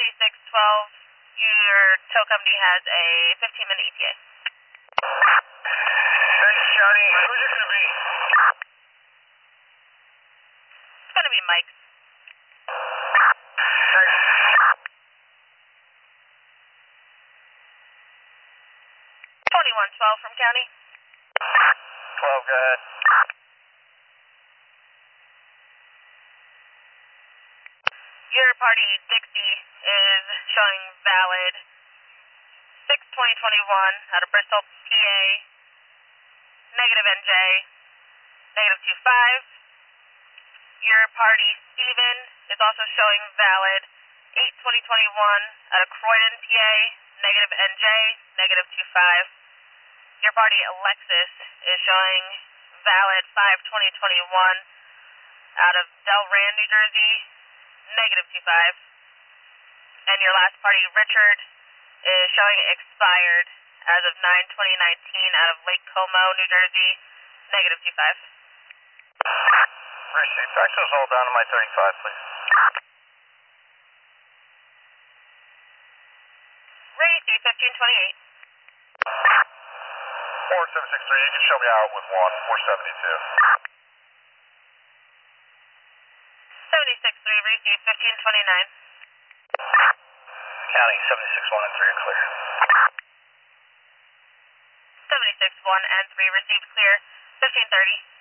7612, your tow company has a 15-minute ETA. Thanks, Johnny. Who's it going to be? It's going to be Mike. Thanks. 2112 from County. 12, go ahead. Your party, Dixie, is showing valid 6/20/21 out of Bristol, PA, negative NJ, negative 25. Your party, Steven, is also showing valid 8/20/21 out of Croydon, PA, negative NJ, negative 25. Your party, Alexis, is showing valid 5/20/21 out of Delran, New Jersey, negative 25. And your last party, Richard, is showing expired as of 9/20/19 out of Lake Como, New Jersey, negative 25. Received. Fax those all down to my 35, please. Racy, 1528. 4763, you can show me out with 472. 76-3, Racy, 1529. County, 76-1 and 3 are clear. 76-1 and 3 received clear, 1530.